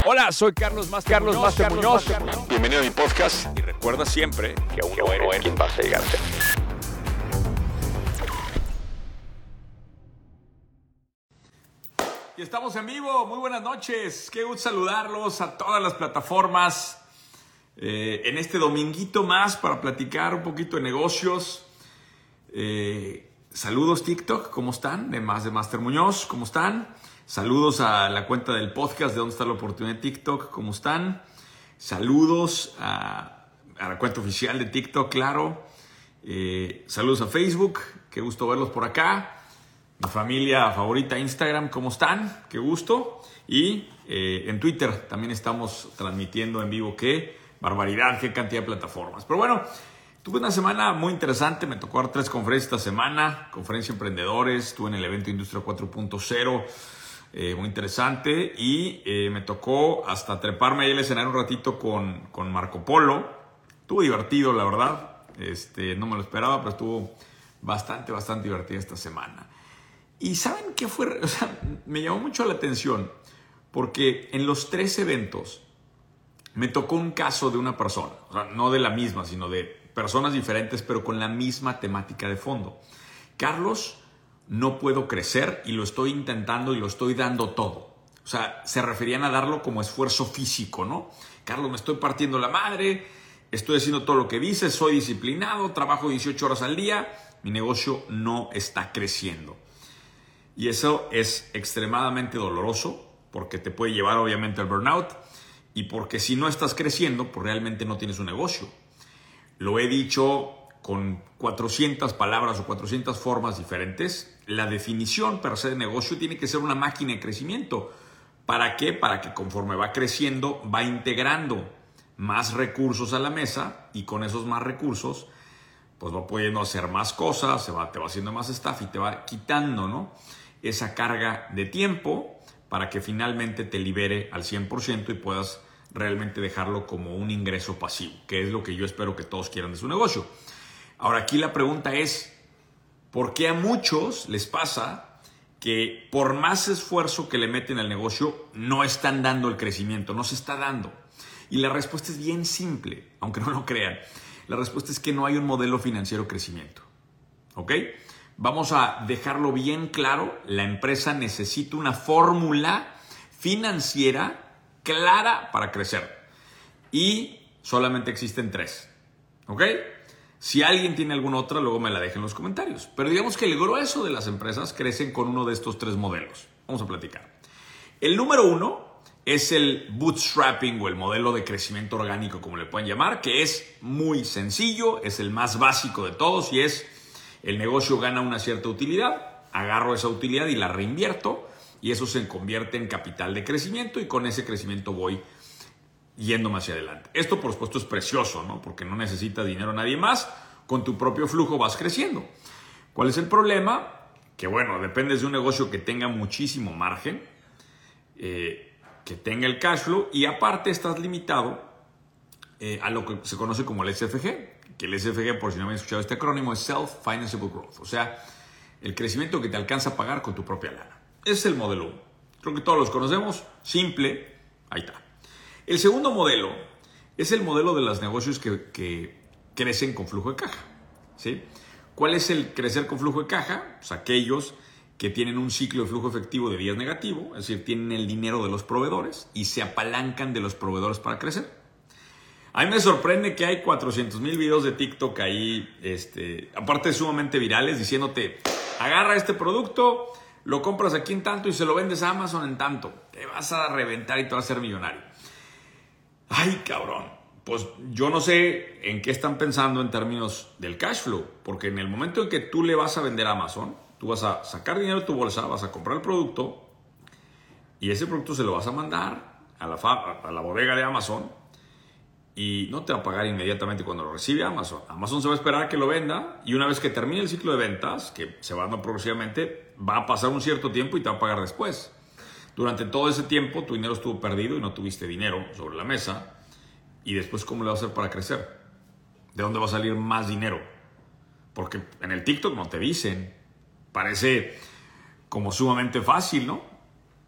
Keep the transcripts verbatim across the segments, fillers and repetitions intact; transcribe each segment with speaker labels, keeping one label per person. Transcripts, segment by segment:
Speaker 1: Hola, soy Carlos Master Carlos Muñoz. Master Muñoz.
Speaker 2: Muñoz. Bienvenido a mi podcast.
Speaker 1: Y recuerda siempre
Speaker 2: que aún no eres quien vas a llegar a ser.
Speaker 1: Y estamos en vivo. Muy buenas noches. Qué gusto saludarlos a todas las plataformas eh, en este dominguito más para platicar un poquito de negocios. Eh, saludos TikTok, ¿cómo están? De más de Master Muñoz, ¿cómo están? Saludos a la cuenta del podcast de Dónde está la oportunidad de TikTok, ¿cómo están? Saludos a, a la cuenta oficial de TikTok, claro. Eh, saludos a Facebook, qué gusto verlos por acá. Mi familia favorita Instagram, ¿cómo están? Qué gusto. Y eh, en Twitter también estamos transmitiendo en vivo. Qué barbaridad, qué cantidad de plataformas. Pero bueno, tuve una semana muy interesante. Me tocó dar tres conferencias esta semana. Conferencia de emprendedores. Estuve en el evento Industria cuatro punto cero. Eh, muy interesante. Y eh, me tocó hasta treparme ahí el escenario un ratito con, con Marco Polo. Estuvo divertido, la verdad. Este, no me lo esperaba, pero estuvo bastante, bastante divertido esta semana. Y ¿saben qué fue? O sea, me llamó mucho la atención porque en los tres eventos me tocó un caso de una persona, o sea, no de la misma, sino de personas diferentes, pero con la misma temática de fondo. Carlos, no puedo crecer y lo estoy intentando y lo estoy dando todo. O sea, se referían a darlo como esfuerzo físico, ¿no? Carlos, me estoy partiendo la madre, estoy haciendo todo lo que dices, soy disciplinado, trabajo dieciocho horas al día, mi negocio no está creciendo. Y eso es extremadamente doloroso porque te puede llevar obviamente al burnout y porque si no estás creciendo, pues realmente no tienes un negocio. Lo he dicho con cuatrocientas palabras o cuatrocientas formas diferentes. La definición per se de negocio tiene que ser una máquina de crecimiento. ¿Para qué? Para que conforme va creciendo, va integrando más recursos a la mesa y con esos más recursos, pues va pudiendo hacer más cosas, se va, te va haciendo más staff y te va quitando, ¿no?, esa carga de tiempo para que finalmente te libere al cien por ciento y puedas realmente dejarlo como un ingreso pasivo, que es lo que yo espero que todos quieran de su negocio. Ahora, aquí la pregunta es, ¿por qué a muchos les pasa que por más esfuerzo que le meten al negocio no están dando el crecimiento, no se está dando? Y la respuesta es bien simple, aunque no lo crean. La respuesta es que no hay un modelo financiero de crecimiento. ¿Ok? Vamos a dejarlo bien claro. La empresa necesita una fórmula financiera clara para crecer. Y solamente existen tres. ¿Ok? Si alguien tiene alguna otra, luego me la dejen en los comentarios. Pero digamos que el grueso de las empresas crecen con uno de estos tres modelos. Vamos a platicar. El número uno es el bootstrapping o el modelo de crecimiento orgánico, como le pueden llamar, que es muy sencillo, es el más básico de todos y es: el negocio gana una cierta utilidad, agarro esa utilidad y la reinvierto y eso se convierte en capital de crecimiento y con ese crecimiento voy yéndome hacia adelante. Esto, por supuesto, es precioso, ¿no? Porque no necesita dinero nadie más, con tu propio flujo vas creciendo. ¿Cuál es el problema? Que bueno, dependes de un negocio que tenga muchísimo margen, eh, que tenga el cash flow y aparte estás limitado eh, a lo que se conoce como el S F G. Que el S F G, por si no habéis escuchado este acrónimo, es Self-Financeable Growth. O sea, el crecimiento que te alcanza a pagar con tu propia lana. Ese es el modelo uno. Creo que todos los conocemos. Simple. Ahí está. El segundo modelo es el modelo de los negocios que, que crecen con flujo de caja. ¿Sí? ¿Cuál es el crecer con flujo de caja? Pues aquellos que tienen un ciclo de flujo efectivo de días negativo, es decir, tienen el dinero de los proveedores y se apalancan de los proveedores para crecer. A mí me sorprende que hay cuatrocientos mil videos de TikTok ahí, este, aparte sumamente virales, diciéndote: agarra este producto, lo compras aquí en tanto y se lo vendes a Amazon en tanto. Te vas a reventar y te vas a hacer millonario. Ay, cabrón. Pues yo no sé en qué están pensando en términos del cash flow, porque en el momento en que tú le vas a vender a Amazon, tú vas a sacar dinero de tu bolsa, vas a comprar el producto y ese producto se lo vas a mandar a la, fa- a la bodega de Amazon. Y no te va a pagar inmediatamente cuando lo recibe Amazon. Amazon se va a esperar a que lo venda y una vez que termine el ciclo de ventas, que se va dando progresivamente, va a pasar un cierto tiempo y te va a pagar después. Durante todo ese tiempo tu dinero estuvo perdido y no tuviste dinero sobre la mesa. Y después, ¿cómo le vas a hacer para crecer? ¿De dónde va a salir más dinero? Porque en el TikTok no te dicen. Parece como sumamente fácil, ¿no?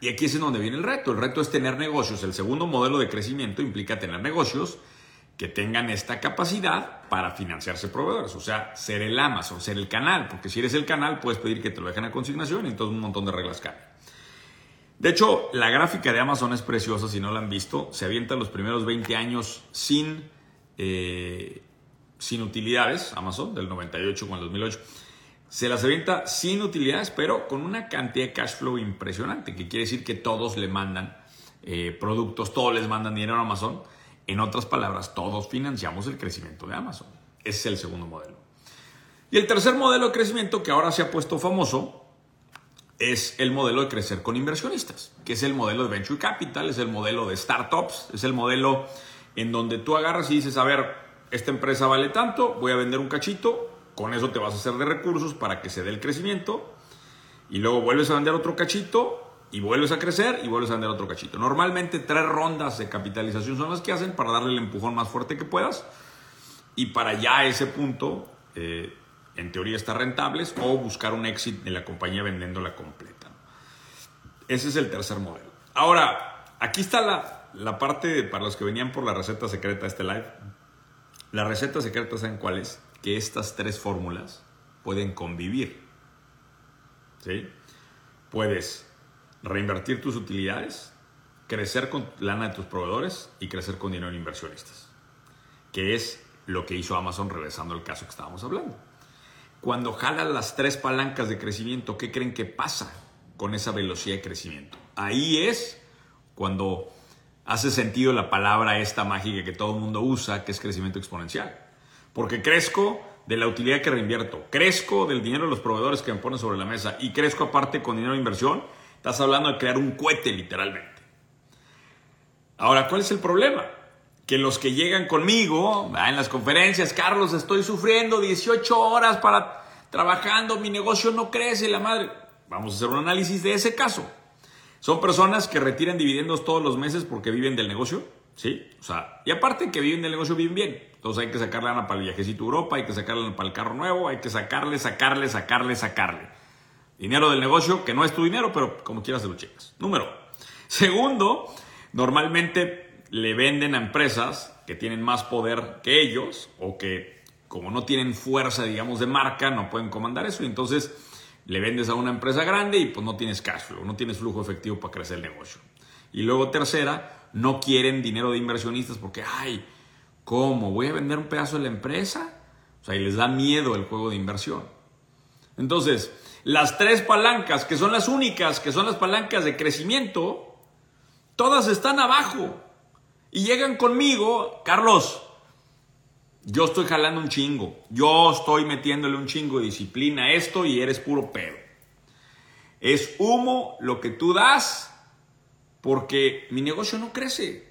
Speaker 1: Y aquí es en donde viene el reto. El reto es tener negocios. El segundo modelo de crecimiento implica tener negocios que tengan esta capacidad para financiarse proveedores. O sea, ser el Amazon, ser el canal. Porque si eres el canal, puedes pedir que te lo dejen a consignación y entonces un montón de reglas cambian. De hecho, la gráfica de Amazon es preciosa. Si no la han visto, se avientan los primeros veinte años sin, eh, sin utilidades. Amazon, del noventa y ocho con el dos mil ocho. Se las avienta sin utilidades, pero con una cantidad de cash flow impresionante, que quiere decir que todos le mandan eh, productos, todos les mandan dinero a Amazon. En otras palabras, todos financiamos el crecimiento de Amazon. Ese es el segundo modelo. Y el tercer modelo de crecimiento, que ahora se ha puesto famoso, es el modelo de crecer con inversionistas, que es el modelo de Venture Capital, es el modelo de startups, es el modelo en donde tú agarras y dices, a ver, esta empresa vale tanto, voy a vender un cachito, con eso te vas a hacer de recursos para que se dé el crecimiento y luego vuelves a vender otro cachito y vuelves a crecer y vuelves a vender otro cachito. Normalmente tres rondas de capitalización son las que hacen para darle el empujón más fuerte que puedas y para ya a ese punto, eh, en teoría, estar rentables o buscar un exit de la compañía vendiéndola completa. Ese es el tercer modelo. Ahora, aquí está la, la parte de, para los que venían por la receta secreta de este live. La receta secreta, ¿saben cuál es? Que estas tres fórmulas pueden convivir. ¿Sí? Puedes reinvertir tus utilidades, crecer con lana de tus proveedores y crecer con dinero en inversionistas. Que es lo que hizo Amazon regresando al caso que estábamos hablando. Cuando jalas las tres palancas de crecimiento, ¿qué creen que pasa con esa velocidad de crecimiento? Ahí es cuando hace sentido la palabra esta mágica que todo el mundo usa, que es crecimiento exponencial. Porque crezco de la utilidad que reinvierto, crezco del dinero de los proveedores que me ponen sobre la mesa y crezco aparte con dinero de inversión. Estás hablando de crear un cohete literalmente. Ahora, ¿cuál es el problema? Que los que llegan conmigo en las conferencias, Carlos, estoy sufriendo dieciocho horas para trabajando, mi negocio no crece, la madre. Vamos a hacer un análisis de ese caso. Son personas que retiran dividendos todos los meses porque viven del negocio, ¿sí? O sea, y aparte que viven del negocio, viven bien. Entonces hay que sacarle lana para el viajecito a Europa, hay que sacarle lana para el carro nuevo, hay que sacarle, sacarle, sacarle, sacarle. Dinero del negocio, que no es tu dinero, pero como quieras te lo checas. Número. Segundo, normalmente le venden a empresas que tienen más poder que ellos o que como no tienen fuerza, digamos, de marca, no pueden comandar eso. Y entonces le vendes a una empresa grande y pues no tienes cash flow, no tienes flujo efectivo para crecer el negocio. Y luego tercera, no quieren dinero de inversionistas porque, ay, ¿cómo? ¿Voy a vender un pedazo de la empresa? O sea, y les da miedo el juego de inversión. Entonces, las tres palancas, que son las únicas, que son las palancas de crecimiento, todas están abajo. Y llegan conmigo, Carlos, yo estoy jalando un chingo, yo estoy metiéndole un chingo de disciplina a esto y eres puro pedo. Es humo lo que tú das porque mi negocio no crece.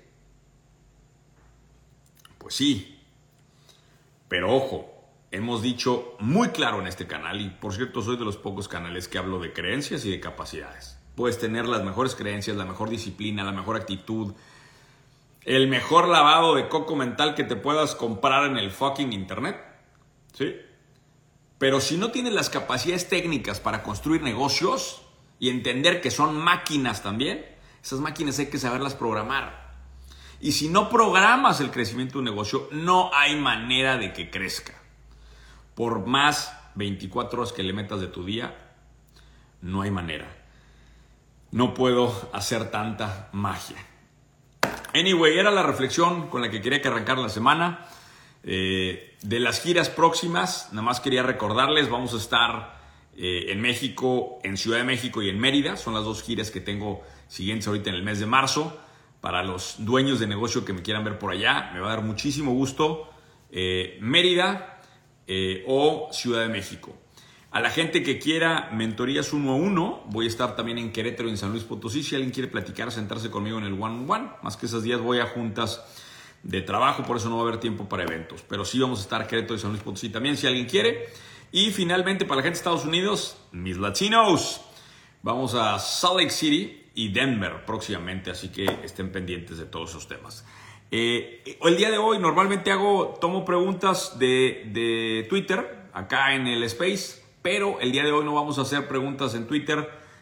Speaker 1: Pues sí, pero ojo, hemos dicho muy claro en este canal, y por cierto soy de los pocos canales que hablo de creencias y de capacidades. Puedes tener las mejores creencias, la mejor disciplina, la mejor actitud, el mejor lavado de coco mental que te puedas comprar en el fucking internet, ¿sí? Pero si no tienes las capacidades técnicas para construir negocios y entender que son máquinas también, esas máquinas hay que saberlas programar. Y si no programas el crecimiento de un negocio, no hay manera de que crezca. Por más veinticuatro horas que le metas de tu día, no hay manera. No puedo hacer tanta magia. Anyway, era la reflexión con la que quería que arrancar la semana. Eh, de las giras próximas, nada más quería recordarles, vamos a estar eh, en México, en Ciudad de México y en Mérida. Son las dos giras que tengo siguientes ahorita en el mes de marzo. Para los dueños de negocio que me quieran ver por allá, me va a dar muchísimo gusto. Eh, Mérida eh, o Ciudad de México. A la gente que quiera mentorías uno a uno, voy a estar también en Querétaro y en San Luis Potosí. Si alguien quiere platicar, sentarse conmigo en el one on one. Más que esos días voy a juntas de trabajo, por eso no va a haber tiempo para eventos. Pero sí vamos a estar Querétaro y San Luis Potosí también, si alguien quiere. Y finalmente, para la gente de Estados Unidos, mis latinos, vamos a Salt Lake City y Denver próximamente, así que estén pendientes de todos esos temas. Eh, el día de hoy normalmente hago, tomo preguntas de, de Twitter, acá en el Space, pero el día de hoy no vamos a hacer preguntas en Twitter,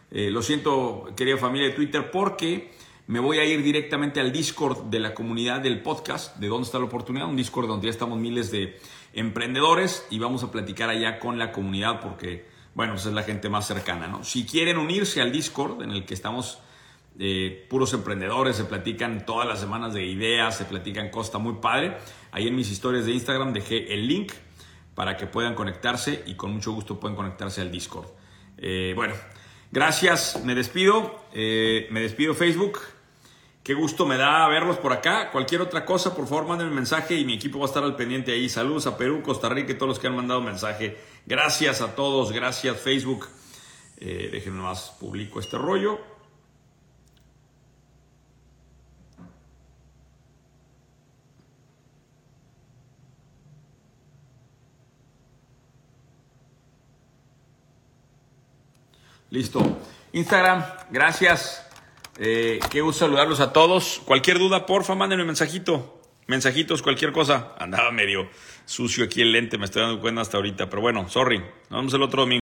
Speaker 1: Eh, lo siento, querida familia de Twitter, porque me voy a ir directamente al Discord de la comunidad del podcast, de Dónde Está la Oportunidad, un Discord donde ya estamos miles de emprendedores y vamos a platicar allá con la comunidad porque, bueno, esa es la gente más cercana, ¿no? Si quieren unirse al Discord en el que estamos eh, puros emprendedores, se platican todas las semanas de ideas, se platican cosas, está muy padre. Ahí en mis historias de Instagram dejé el link para que puedan conectarse y con mucho gusto pueden conectarse al Discord. Eh, bueno, gracias, me despido, eh, me despido Facebook. Qué gusto me da verlos por acá. Cualquier otra cosa, por favor, mándenme un mensaje y mi equipo va a estar al pendiente ahí. Saludos a Perú, Costa Rica y todos los que han mandado mensaje. Gracias a todos, gracias Facebook. Eh, déjenme más, publico este rollo. Listo. Instagram, gracias. Eh, qué gusto saludarlos a todos. Cualquier duda, porfa, mándenme un mensajito. Mensajitos, cualquier cosa. Andaba medio sucio aquí el lente, me estoy dando cuenta hasta ahorita. Pero bueno, sorry. Nos vemos el otro domingo.